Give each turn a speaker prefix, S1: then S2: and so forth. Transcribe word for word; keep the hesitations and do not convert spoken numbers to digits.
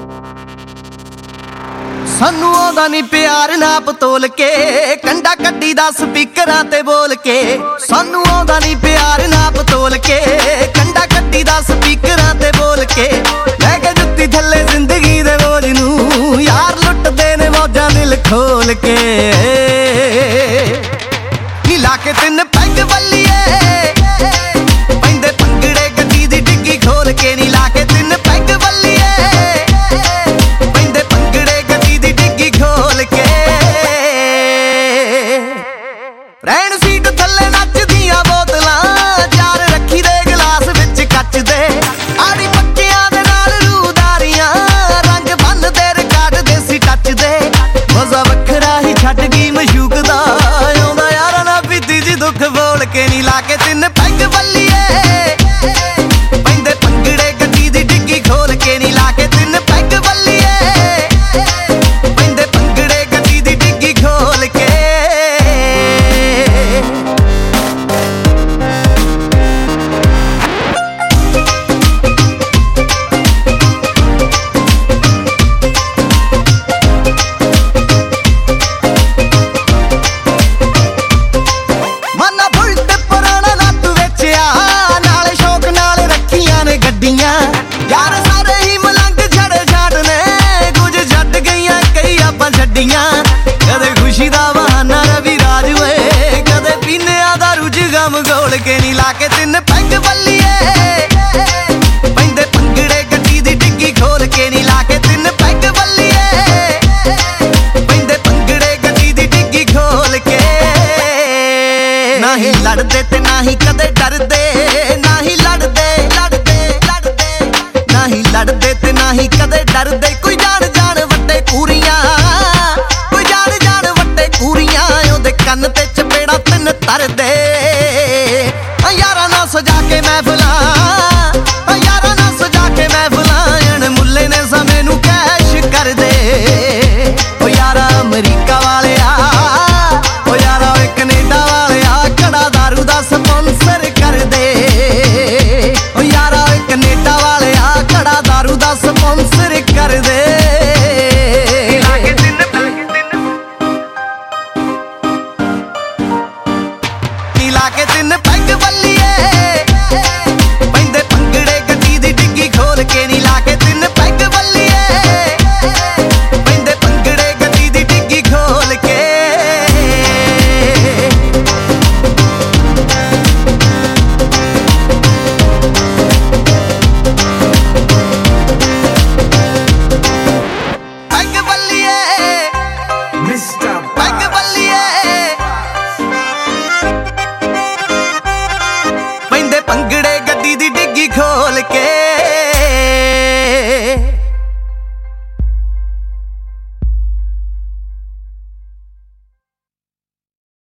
S1: सानू आउंदा नी प्यार नाप तोल के, कंडा कड्डी दा स्पीकरां ते बोल के। सानू आउंदा नी प्यार नाप तोल के, कंडा कड्डी दा स्पीकरां ते बोल के। लैके जुत्ती थल्ले जिंदगी दे बोझ नू, यार लुटदे ने मौजां दिल खोल के। नी लाके तिन पैग वल्लीए, पैंदे पंगड़े गड्डी दी डिग्गी खोल के। नी लाके तिन पैग वल्लीए, पैंदे पंगड़े गड्डी दी डिग्गी खोल के। रैन सीट थल्ले नचदियां बोतलां, चार रखी दे गिलास विच कच दे। आड़ी पक्कियां दे नाल रूदारियां, रंग बन दे रिकार्ड देसी टच दे। मजा वखरा ही छड्ड गई मशूक दा, आउंदा यारा ना पीती जी दुख बोल के। नी लाके तिन पैग वल्लीए, पैंदे पंगड़े गड्डी दी डिग्गी खोल के। नी लाके तिन पैग वल्लीए, पैंदे पंगड़े गड्डी दी डिग्गी खोल के। मना बुलट पुराना नट वेचिया, नाल शौक नाल रखियां ने गड्डियां। यार सारे ही मलंग छड़े छाड़ ने, कुछ छड्ड गईयां कई आपां छड्डियां। कदे खुशी दा बहाना रवि राज होए, कदे पीने दा रुझ गम घोल के। नी लाके तिन पैग वल्लीए, पैंदे पंगड़े गड्डी दी डिग्गी खोल के। नी लाके तिन पैग वल्लीए, पैंदे पंगड़े गड्डी दी डिग्गी खोल के। ना ही लड़दे ते ना ही कदे डरदे, ना ही लड़दे लड़दे लड़दे, ना ही लड़दे ते ना ही कदे डरदे। कोई जाने